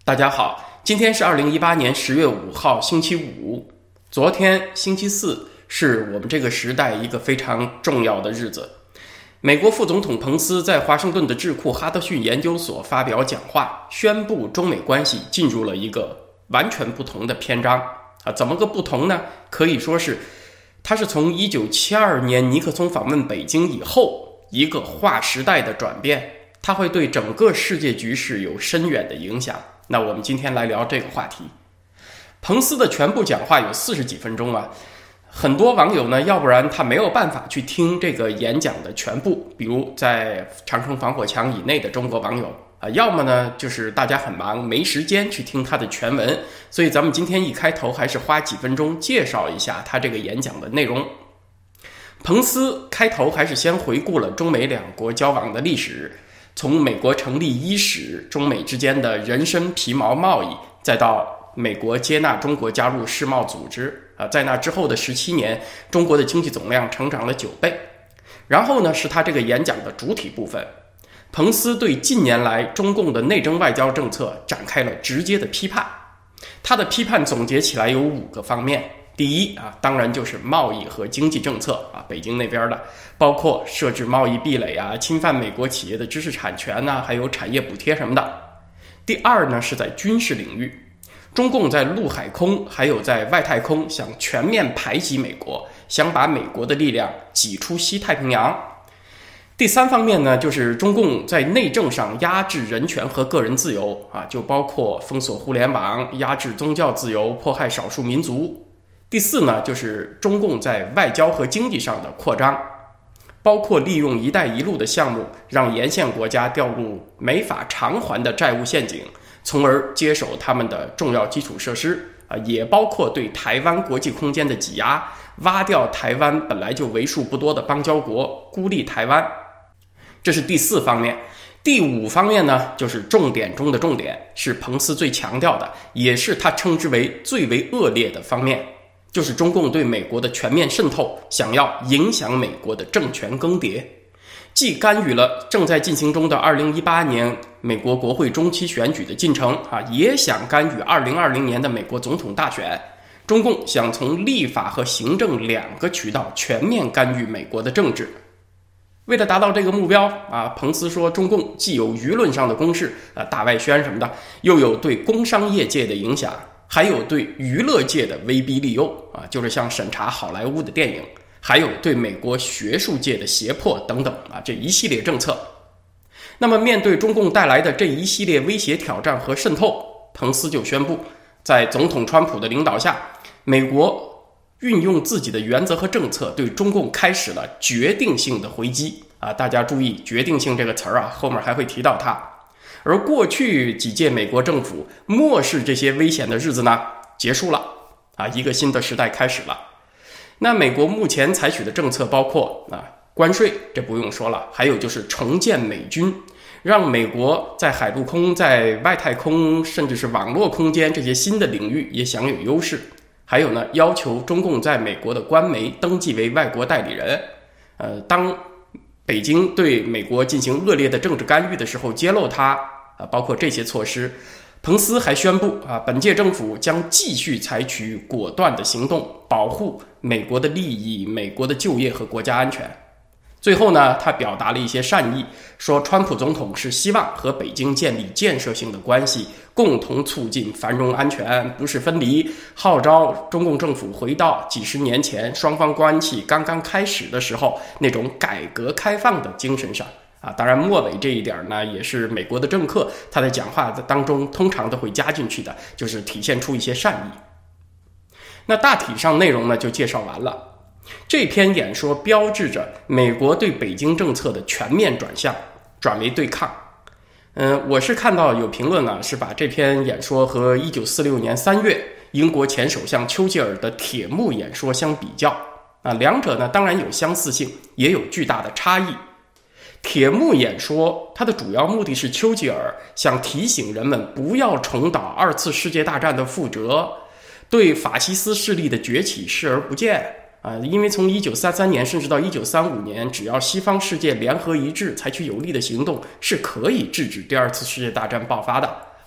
大家好，今天是2018年10月5号星期五。昨天星期四是我们这个时代一个非常重要的日子。美国副总统彭斯在华盛顿的智库哈德逊研究所发表讲话，宣布中美关系进入了一个完全不同的篇章。怎么个不同呢？可以说是它是从1972年尼克松访问北京以后一个划时代的转变，它会对整个世界局势有深远的影响。那我们今天来聊这个话题。彭斯的全部讲话有40几分钟啊，很多网友呢，要不然他没有办法去听这个演讲的全部，比如在长城防火墙以内的中国网友要么呢就是大家很忙没时间去听他的全文，所以咱们今天一开头还是花几分钟介绍一下他这个演讲的内容。彭斯开头还是先回顾了中美两国交往的历史，从美国成立伊始，中美之间的人参皮毛贸易，再到美国接纳中国加入世贸组织在那之后的17年，中国的经济总量成长了9倍。然后呢，是他这个演讲的主体部分。彭斯对近年来中共的内政外交政策展开了直接的批判。他的批判总结起来有5个方面。第一当然就是贸易和经济政策北京那边的，包括设置贸易壁垒侵犯美国企业的知识产权还有产业补贴什么的。第二呢，是在军事领域，中共在陆海空还有在外太空想全面排挤美国，想把美国的力量挤出西太平洋。第三方面呢，就是中共在内政上压制人权和个人自由就包括封锁互联网、压制宗教自由、迫害少数民族。第四呢，就是中共在外交和经济上的扩张，包括利用一带一路的项目让沿线国家掉入没法偿还的债务陷阱，从而接手他们的重要基础设施也包括对台湾国际空间的挤压，挖掉台湾本来就为数不多的邦交国，孤立台湾。这是第4方面。第5方面呢，就是重点中的重点，是彭斯最强调的，也是他称之为最为恶劣的方面，就是中共对美国的全面渗透，想要影响美国的政权更迭，既干预了正在进行中的2018年美国国会中期选举的进程也想干预2020年的美国总统大选。中共想从立法和行政2个渠道全面干预美国的政治。为了达到这个目标彭斯说，中共既有舆论上的攻势大外宣什么的，又有对工商业界的影响，还有对娱乐界的威逼利诱就是像审查好莱坞的电影，还有对美国学术界的胁迫等等这一系列政策。那么面对中共带来的这一系列威胁挑战和渗透，彭斯就宣布，在总统川普的领导下，美国运用自己的原则和政策，对中共开始了决定性的回击大家注意决定性这个词儿后面还会提到它。而过去几届美国政府漠视这些危险的日子呢，结束了一个新的时代开始了。那美国目前采取的政策包括关税，这不用说了，还有就是重建美军，让美国在海陆空、在外太空甚至是网络空间这些新的领域也享有优势。还有呢，要求中共在美国的官媒登记为外国代理人。当北京对美国进行恶劣的政治干预的时候，揭露它包括这些措施。彭斯还宣布本届政府将继续采取果断的行动，保护美国的利益、美国的就业和国家安全。最后呢，他表达了一些善意，说川普总统是希望和北京建立建设性的关系，共同促进繁荣安全，不是分离，号召中共政府回到几十年前双方关系刚刚开始的时候那种改革开放的精神上当然末尾这一点呢，也是美国的政客他在讲话当中通常都会加进去的，就是体现出一些善意。那大体上内容呢就介绍完了。这篇演说标志着美国对北京政策的全面转向，转为对抗。我是看到有评论是把这篇演说和1946年3月英国前首相丘吉尔的铁幕演说相比较两者呢当然有相似性，也有巨大的差异。铁幕演说它的主要目的是丘吉尔想提醒人们不要重蹈2次世界大战的覆辙，对法西斯势力的崛起视而不见因为从1933年甚至到1935年，只要西方世界联合一致，采取有力的行动，是可以制止第2次世界大战爆发的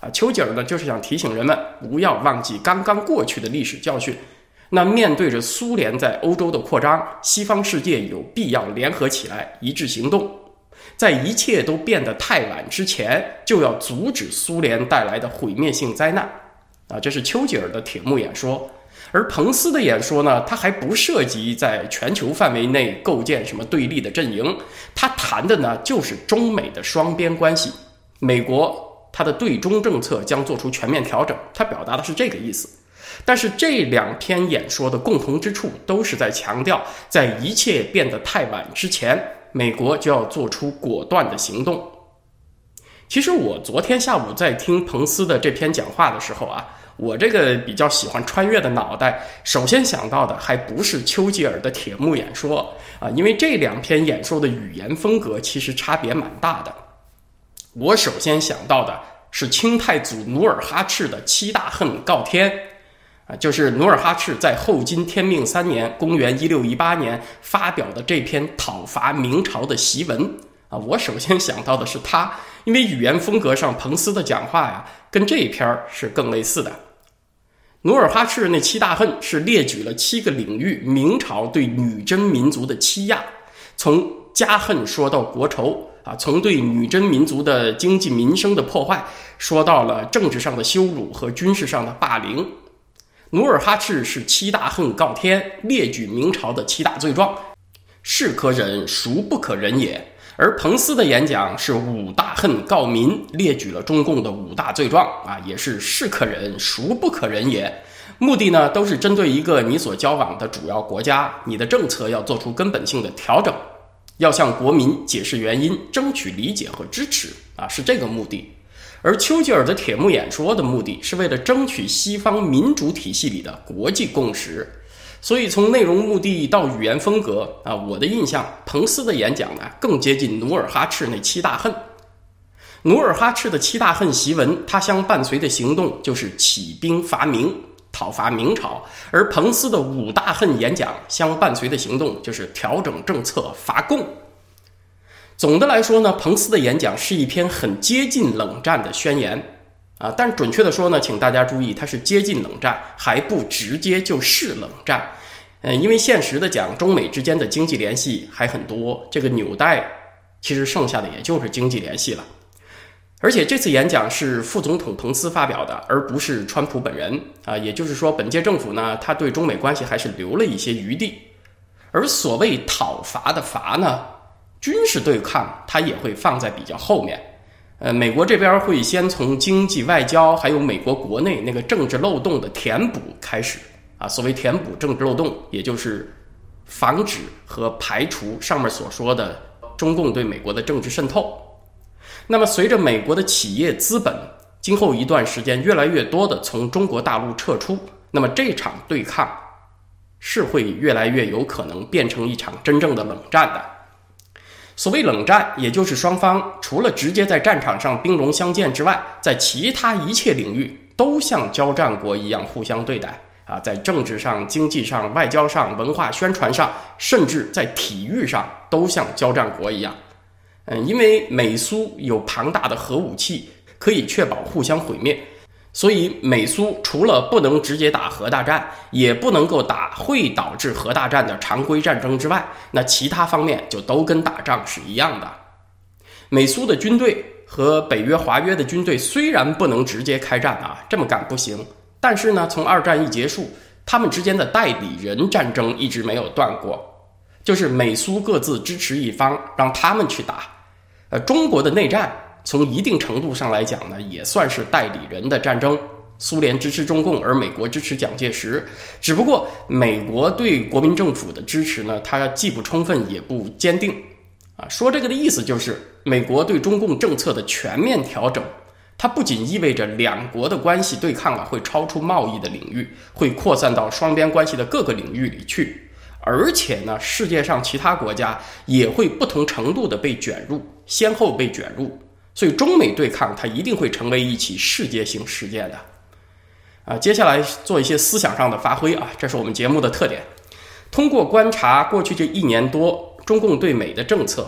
丘吉尔呢就是想提醒人们不要忘记刚刚过去的历史教训。那面对着苏联在欧洲的扩张，西方世界有必要联合起来，一致行动，在一切都变得太晚之前，就要阻止苏联带来的毁灭性灾难。这是丘吉尔的铁幕演说。而彭斯的演说呢，他还不涉及在全球范围内构建什么对立的阵营，他谈的呢就是中美的双边关系。美国他的对中政策将做出全面调整，他表达的是这个意思。但是这两篇演说的共同之处都是在强调，在一切变得太晚之前，美国就要做出果断的行动。其实我昨天下午在听彭斯的这篇讲话的时候我这个比较喜欢穿越的脑袋，首先想到的还不是丘吉尔的铁幕演说因为这两篇演说的语言风格其实差别蛮大的。我首先想到的是清太祖努尔哈赤的七大恨告天就是努尔哈赤在后金天命3年公元1618年发表的这篇讨伐明朝的檄文我首先想到的是他，因为语言风格上彭斯的讲话跟这一篇是更类似的。努尔哈赤那七大恨是列举了7个领域明朝对女真民族的欺压，从家恨说到国仇从对女真民族的经济民生的破坏说到了政治上的羞辱和军事上的霸凌。努尔哈赤是七大恨告天，列举明朝的7大罪状，是可忍孰不可忍也。而彭斯的演讲是5大恨告民，列举了中共的5大罪状也是是可忍孰不可忍也。目的呢都是针对一个你所交往的主要国家，你的政策要做出根本性的调整，要向国民解释原因，争取理解和支持是这个目的。而丘吉尔的铁幕演说的目的是为了争取西方民主体系里的国际共识。所以从内容目的到语言风格我的印象，彭斯的演讲呢更接近努尔哈赤那7大恨。努尔哈赤的7大恨檄文，他相伴随的行动就是起兵伐明，讨伐明朝；而彭斯的5大恨演讲相伴随的行动就是调整政策，伐共。总的来说呢，彭斯的演讲是一篇很接近冷战的宣言但准确的说呢，请大家注意，它是接近冷战，还不直接就是冷战。因为现实的讲，中美之间的经济联系还很多，这个纽带其实剩下的也就是经济联系了。而且这次演讲是副总统彭斯发表的，而不是川普本人也就是说，本届政府呢，他对中美关系还是留了一些余地。而所谓讨伐的伐呢，军事对抗它也会放在比较后面。美国这边会先从经济外交还有美国国内那个政治漏洞的填补开始所谓填补政治漏洞，也就是防止和排除上面所说的中共对美国的政治渗透。那么随着美国的企业资本今后一段时间越来越多的从中国大陆撤出，那么这场对抗是会越来越有可能变成一场真正的冷战的。所谓冷战，也就是双方除了直接在战场上兵戎相见之外，在其他一切领域都像交战国一样互相对待在政治上、经济上、外交上、文化宣传上，甚至在体育上都像交战国一样。因为美苏有庞大的核武器，可以确保互相毁灭，所以美苏除了不能直接打核大战，也不能够打会导致核大战的常规战争之外，那其他方面就都跟打仗是一样的。美苏的军队和北约华约的军队虽然不能直接开战这么干不行，但是呢，从2战一结束，他们之间的代理人战争一直没有断过，就是美苏各自支持一方，让他们去打。中国的内战从一定程度上来讲呢，也算是代理人的战争。苏联支持中共，而美国支持蒋介石。只不过美国对国民政府的支持呢，它既不充分也不坚定说这个的意思就是美国对中共政策的全面调整，它不仅意味着两国的关系对抗会超出贸易的领域，会扩散到双边关系的各个领域里去，而且呢，世界上其他国家也会不同程度的被卷入，先后被卷入。所以中美对抗它一定会成为一起世界性事件的接下来做一些思想上的发挥这是我们节目的特点。通过观察过去这1年多中共对美的政策，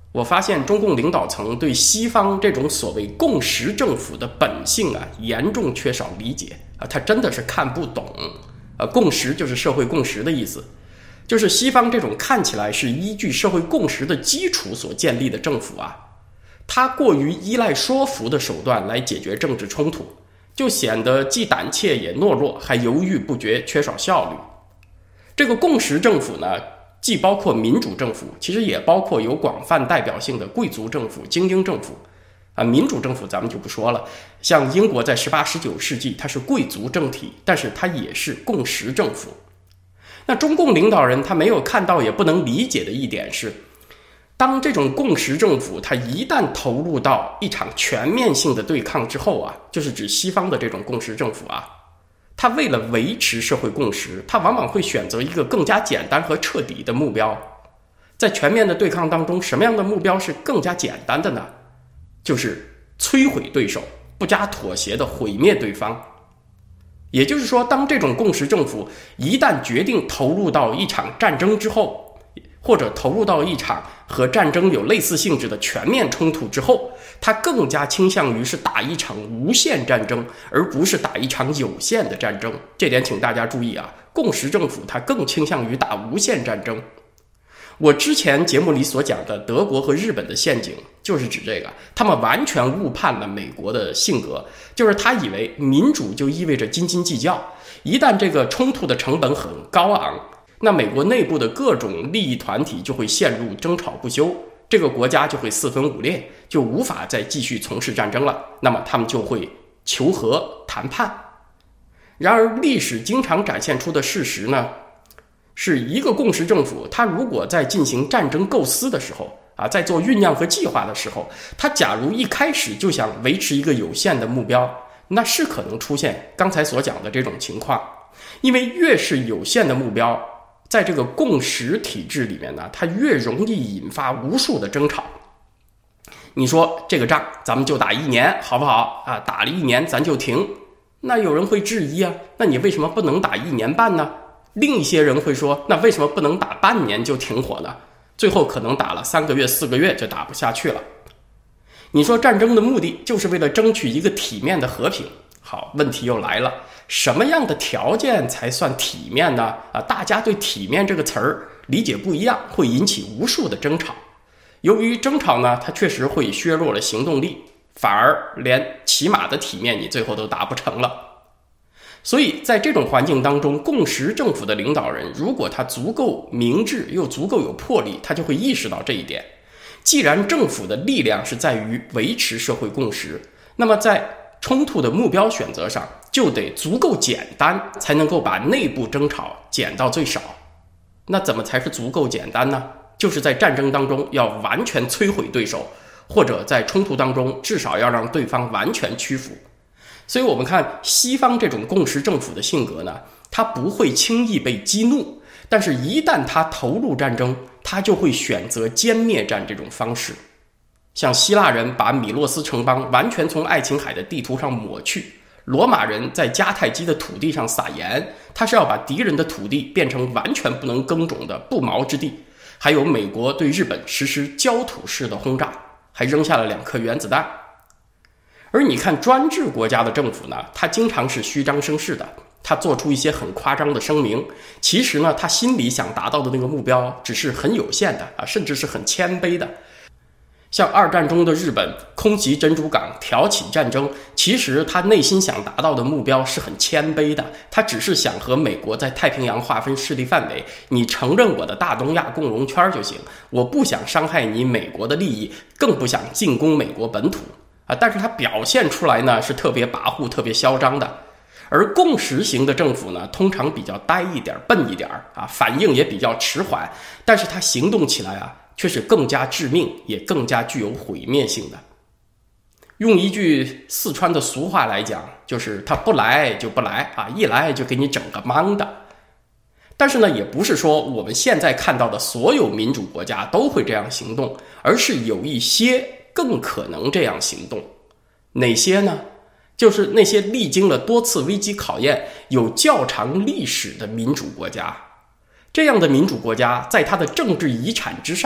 我发现中共领导层对西方这种所谓共识政府的本性严重缺少理解他真的是看不懂。共识就是社会共识的意思，就是西方这种看起来是依据社会共识的基础所建立的政府它过于依赖说服的手段来解决政治冲突，就显得既胆怯也懦弱，还犹豫不决，缺少效率。这个共识政府呢，既包括民主政府，其实也包括有广泛代表性的贵族政府、精英政府民主政府咱们就不说了，像英国在18、19世纪它是贵族政体，但是它也是共识政府。那中共领导人他没有看到也不能理解的一点是，当这种共识政府它一旦投入到一场全面性的对抗之后就是指西方的这种共识政府它为了维持社会共识，它往往会选择一个更加简单和彻底的目标。在全面的对抗当中，什么样的目标是更加简单的呢？就是摧毁对手，不加妥协的毁灭对方。也就是说，当这种共识政府一旦决定投入到一场战争之后，或者投入到一场和战争有类似性质的全面冲突之后，它更加倾向于是打一场无限战争，而不是打一场有限的战争。这点请大家注意共识政府它更倾向于打无限战争。我之前节目里所讲的德国和日本的陷阱就是指这个，他们完全误判了美国的性格，就是他以为民主就意味着斤斤计较，一旦这个冲突的成本很高昂，那美国内部的各种利益团体就会陷入争吵不休，这个国家就会四分五裂，就无法再继续从事战争了，那么他们就会求和谈判。然而历史经常展现出的事实呢，是一个共识政府，它如果在进行战争构思的时候在做酝酿和计划的时候，它假如一开始就想维持一个有限的目标，那是可能出现刚才所讲的这种情况。因为越是有限的目标，在这个共识体制里面呢，它越容易引发无数的争吵。你说这个仗咱们就打1年好不好打了1年咱就停，那有人会质疑那你为什么不能打1年半呢？另一些人会说，那为什么不能打半年就停火呢？最后可能打了3个月、4个月就打不下去了。你说战争的目的就是为了争取一个体面的和平，好，问题又来了，什么样的条件才算体面呢？大家对体面这个词儿理解不一样，会引起无数的争吵。由于争吵呢，它确实会削弱了行动力，反而连起码的体面你最后都达不成了。所以在这种环境当中，共识政府的领导人如果他足够明智又足够有魄力，他就会意识到这一点。既然政府的力量是在于维持社会共识，那么在冲突的目标选择上就得足够简单，才能够把内部争吵减到最少。那怎么才是足够简单呢？就是在战争当中要完全摧毁对手，或者在冲突当中至少要让对方完全屈服。所以我们看西方这种共识政府的性格呢，他不会轻易被激怒，但是一旦他投入战争，他就会选择歼灭战这种方式。像希腊人把米洛斯城邦完全从爱琴海的地图上抹去，罗马人在迦太基的土地上撒盐，他是要把敌人的土地变成完全不能耕种的不毛之地。还有美国对日本实施焦土式的轰炸，还扔下了2颗原子弹。而你看专制国家的政府呢，他经常是虚张声势的，他做出一些很夸张的声明，其实呢他心里想达到的那个目标只是很有限的甚至是很谦卑的。像2战中的日本空袭珍珠港挑起战争，其实他内心想达到的目标是很谦卑的，他只是想和美国在太平洋划分势力范围，你承认我的大东亚共荣圈就行，我不想伤害你美国的利益，更不想进攻美国本土但是他表现出来呢是特别跋扈特别嚣张的。而共识型的政府呢，通常比较呆一点笨一点反应也比较迟缓，但是他行动起来却是更加致命，也更加具有毁灭性的。用一句四川的俗话来讲，就是他不来就不来一来就给你整个懵的。但是呢，也不是说我们现在看到的所有民主国家都会这样行动，而是有一些更可能这样行动。哪些呢？就是那些历经了多次危机考验、有较长历史的民主国家。这样的民主国家在它的政治遗产之上，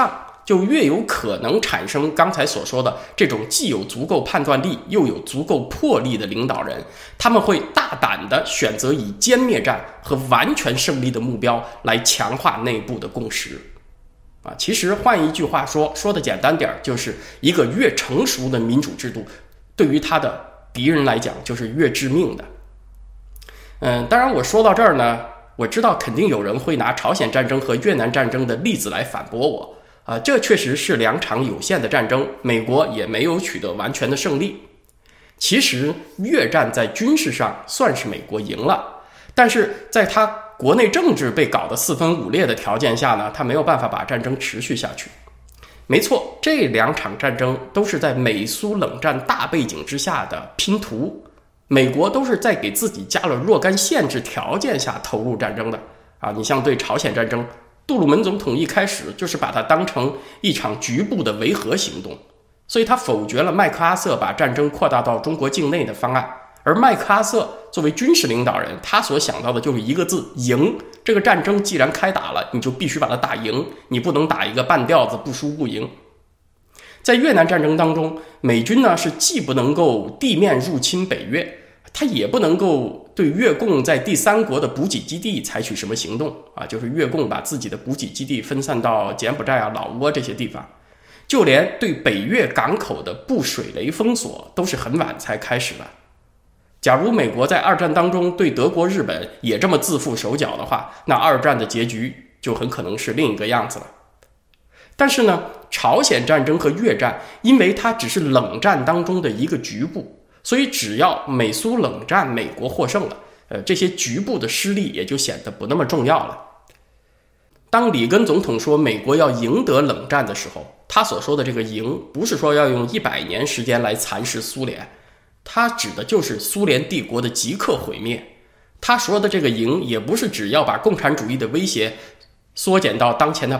就越有可能产生刚才所说的这种既有足够判断力又有足够魄力的领导人，他们会大胆地选择以歼灭战和完全胜利的目标来强化内部的共识。其实换一句话说的简单点，就是一个越成熟的民主制度，对于他的敌人来讲就是越致命的。当然我说到这儿呢，我知道肯定有人会拿朝鲜战争和越南战争的例子来反驳我。这确实是2场有限的战争，美国也没有取得完全的胜利。其实越战在军事上算是美国赢了，但是在他国内政治被搞得四分五裂的条件下呢，他没有办法把战争持续下去。没错，这2场战争都是在美苏冷战大背景之下的拼图，美国都是在给自己加了若干限制条件下投入战争的。你像对朝鲜战争，杜鲁门总统一开始就是把它当成一场局部的维和行动，所以他否决了麦克阿瑟把战争扩大到中国境内的方案。而麦克阿瑟作为军事领导人，他所想到的就是一个字：赢。这个战争既然开打了，你就必须把它打赢，你不能打一个半吊子，不输不赢。在越南战争当中，美军呢是既不能够地面入侵北越，他也不能够对越共在第三国的补给基地采取什么行动就是越共把自己的补给基地分散到柬埔寨老挝这些地方，就连对北越港口的布水雷封锁都是很晚才开始的。假如美国在二战当中对德国、日本也这么自负手脚的话，那二战的结局就很可能是另一个样子了。但是呢，朝鲜战争和越战，因为它只是冷战当中的一个局部，所以只要美苏冷战美国获胜了，这些局部的失利也就显得不那么重要了。当里根总统说美国要赢得冷战的时候，他所说的这个赢，不是说要用100年时间来蚕食苏联，他指的就是苏联帝国的即刻毁灭。他说的这个赢，也不是只要把共产主义的威胁缩减到当前的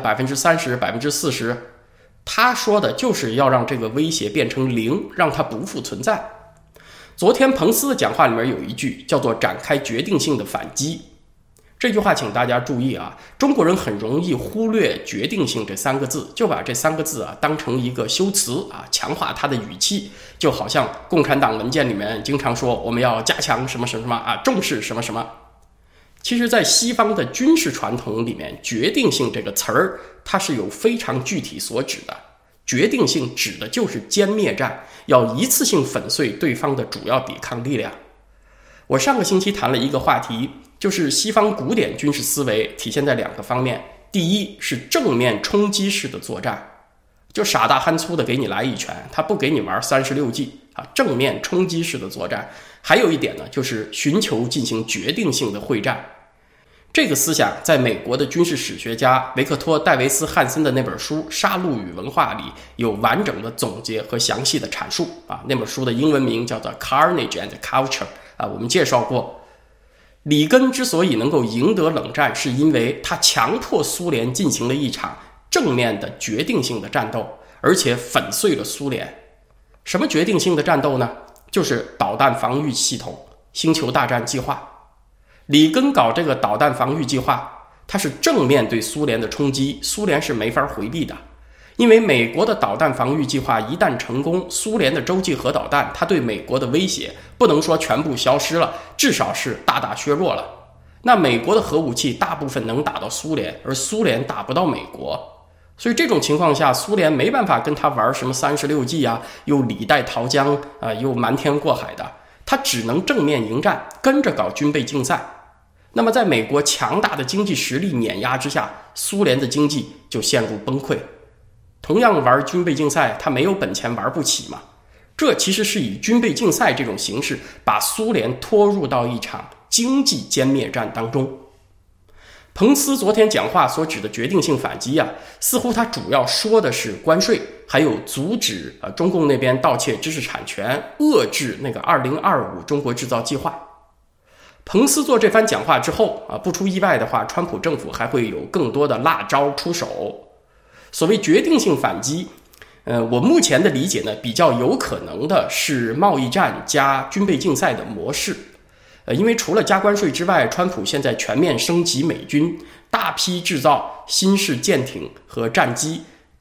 30%、40%，他说的就是要让这个威胁变成零，让它不复存在。昨天彭斯的讲话里面有一句叫做展开决定性的反击，这句话请大家注意中国人很容易忽略决定性这3个字，就把这3个字当成一个修辞强化它的语气，就好像共产党文件里面经常说我们要加强什么什么重视什么什么。其实在西方的军事传统里面，决定性这个词儿它是有非常具体所指的。决定性指的就是歼灭战，要一次性粉碎对方的主要抵抗力量。我上个星期谈了一个话题，就是西方古典军事思维体现在2个方面。第一是正面冲击式的作战，就傻大憨粗的给你来一拳，他不给你玩36计正面冲击式的作战。还有一点呢，就是寻求进行决定性的会战。这个思想在美国的军事史学家维克托·戴维斯·汉森的那本书《杀戮与文化》里有完整的总结和详细的阐述那本书的英文名叫做 Carnage and Culture 我们介绍过。里根之所以能够赢得冷战，是因为他强迫苏联进行了一场正面的决定性的战斗，而且粉碎了苏联。什么决定性的战斗呢？就是导弹防御系统星球大战计划。里根搞这个导弹防御计划，它是正面对苏联的冲击，苏联是没法回避的。因为美国的导弹防御计划一旦成功，苏联的洲际核导弹它对美国的威胁不能说全部消失了，至少是大大削弱了。那美国的核武器大部分能打到苏联，而苏联打不到美国，所以这种情况下，苏联没办法跟他玩什么36计又李代桃僵又瞒天过海的，他只能正面迎战，跟着搞军备竞赛。那么在美国强大的经济实力碾压之下，苏联的经济就陷入崩溃。同样玩军备竞赛，他没有本钱玩不起嘛。这其实是以军备竞赛这种形式，把苏联拖入到一场经济歼灭战当中。彭斯昨天讲话所指的决定性反击似乎他主要说的是关税，还有阻止中共那边盗窃知识产权，遏制那个2025中国制造计划。彭斯做这番讲话之后不出意外的话，川普政府还会有更多的辣招出手。所谓决定性反击，我目前的理解呢，比较有可能的是贸易战加军备竞赛的模式。因为除了加关税之外，川普现在全面升级美军，大批制造新式舰艇和战机，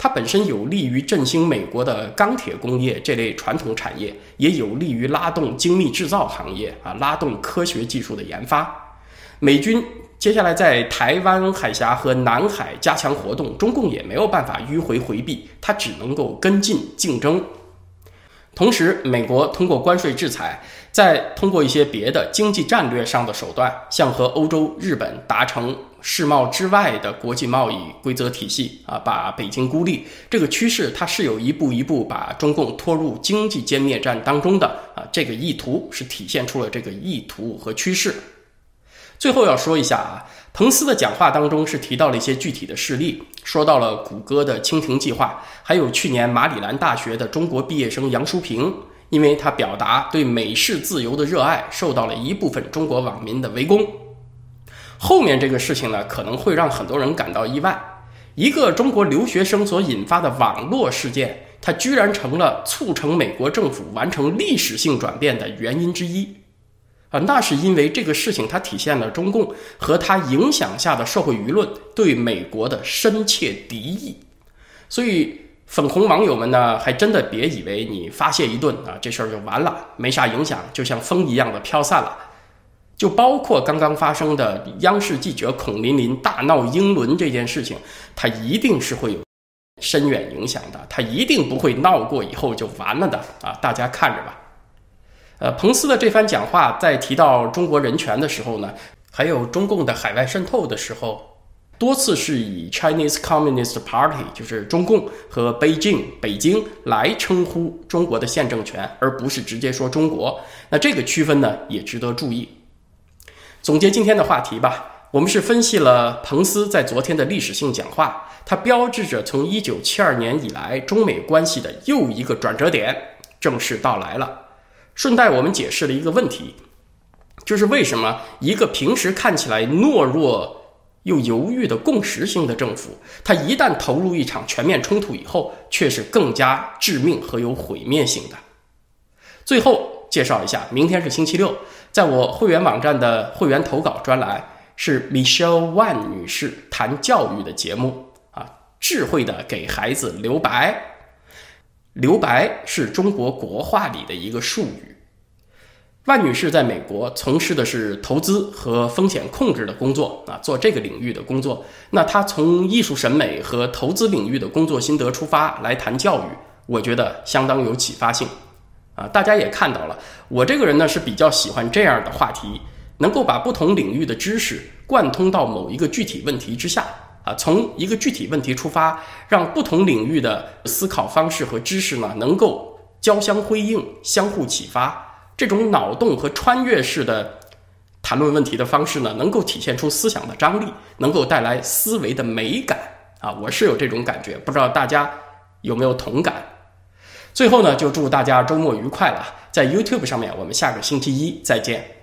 它本身有利于振兴美国的钢铁工业这类传统产业，也有利于拉动精密制造行业拉动科学技术的研发。美军接下来在台湾海峡和南海加强活动，中共也没有办法迂回回避，它只能够跟进竞争。同时，美国通过关税制裁，再通过一些别的经济战略上的手段，像和欧洲、日本达成世贸之外的国际贸易规则体系把北京孤立，这个趋势它是有一步一步把中共拖入经济歼灭战当中的这个意图是体现出了这个意图和趋势。最后要说一下彭斯的讲话当中是提到了一些具体的事例，说到了谷歌的蜻蜓计划，还有去年马里兰大学的中国毕业生杨淑萍，因为他表达对美式自由的热爱，受到了一部分中国网民的围攻。后面这个事情呢，可能会让很多人感到意外，一个中国留学生所引发的网络事件，它居然成了促成美国政府完成历史性转变的原因之一。那是因为这个事情它体现了中共和它影响下的社会舆论对美国的深切敌意。所以粉红网友们呢，还真的别以为你发泄一顿这事儿就完了，没啥影响，就像风一样的飘散了。就包括刚刚发生的央视记者孔琳琳大闹英伦这件事情，它一定是会有深远影响的，它一定不会闹过以后就完了的大家看着吧。彭斯的这番讲话在提到中国人权的时候呢，还有中共的海外渗透的时候，多次是以 Chinese Communist Party 就是中共和北京来称呼中国的现政权，而不是直接说中国。那这个区分呢也值得注意。总结今天的话题吧，我们是分析了彭斯在昨天的历史性讲话，它标志着从1972年以来中美关系的又一个转折点正式到来了。顺带我们解释了一个问题，就是为什么一个平时看起来懦弱又犹豫的共识性的政府，它一旦投入一场全面冲突以后，却是更加致命和有毁灭性的。最后介绍一下，明天是星期六，在我会员网站的会员投稿专栏是 Michelle Wan 女士谈教育的节目智慧的给孩子留白。留白是中国国话里的一个术语。万女士在美国从事的是投资和风险控制的工作做这个领域的工作。那她从艺术审美和投资领域的工作心得出发来谈教育，我觉得相当有启发性大家也看到了，我这个人呢是比较喜欢这样的话题，能够把不同领域的知识贯通到某一个具体问题之下从一个具体问题出发，让不同领域的思考方式和知识呢能够交相辉映，相互启发。这种脑洞和穿越式的谈论问题的方式呢，能够体现出思想的张力，能够带来思维的美感我是有这种感觉，不知道大家有没有同感。最后呢，就祝大家周末愉快了，在 YouTube 上面我们下个星期一再见。